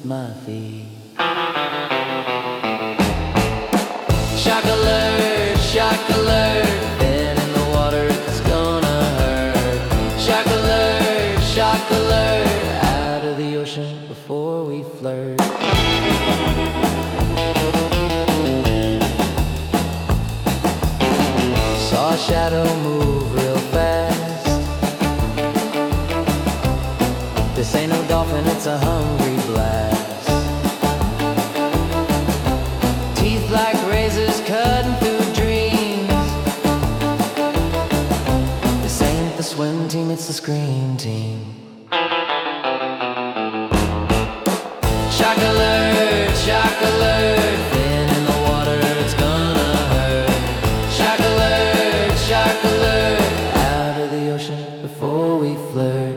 beneath my feet. Shock alert, fin in the water, it's gonna hurt. Shock alert, out of the ocean before we flirt. Saw a shadow move real fast. This ain't no dolphin, it's a hungry blast. Teeth like razors cutting through dreams. This ain't the swim team, it's the scream team. Shock alert, fin in the water, it's gonna hurt. Shock alert, out of the ocean before we flirt.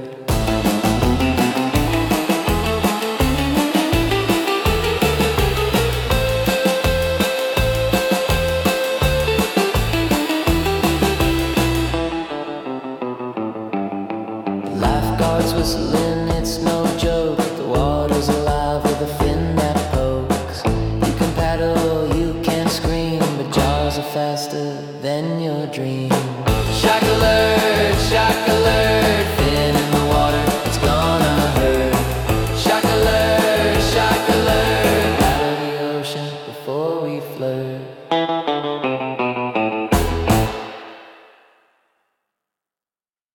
Lifeguards whistling, it's no joke. The water's alive with a fin that pokes. You can paddle, you can scream, but jaws are faster than your dream. Shock alert, fin in the water, it's gonna hurt. Shock alert, out of the ocean before we flirt.